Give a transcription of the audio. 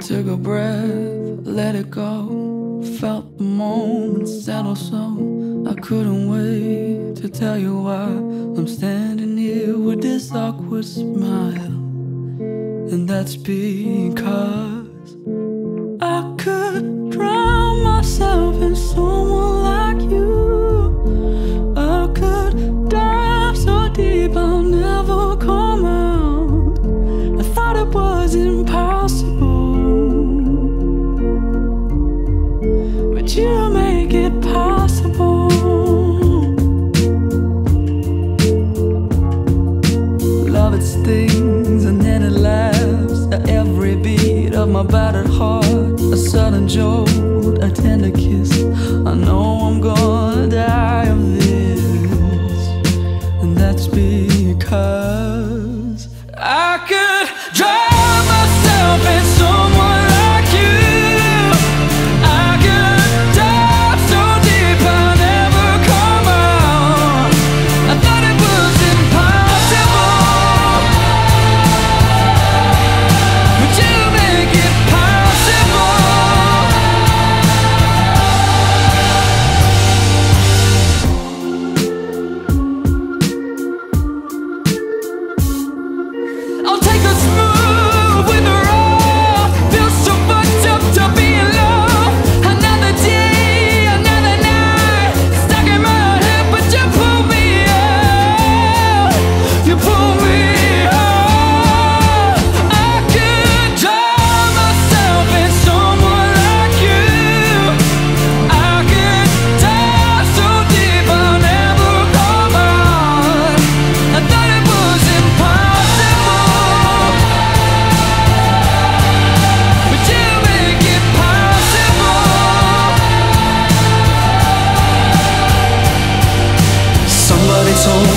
Took a breath, let it go. Felt the moment settle so I couldn't wait to tell you why I'm standing here with this awkward smile. And that's because I could drown myself in someone like you. I could dive so deep I'll never come out. I thought it was impossible, but you make it possible. Love, it stings and then it laughs at every beat of my battered heart. A sudden jolt, a tender kiss. I know I'm gonna die of this, and that's because I could drown myself in someone like you. I could dive so deep I'll never come out. I thought it was impossible, but you make it possible. I'll take a smooth with a raw. Feel so fucked up to be in love. Another day, another night, stuck in my head, but you pull me out. You pull me out. I could drown myself in someone like you. I could dive so deep I'll never come out. I thought it was impossible, but you make it possible. Somebody told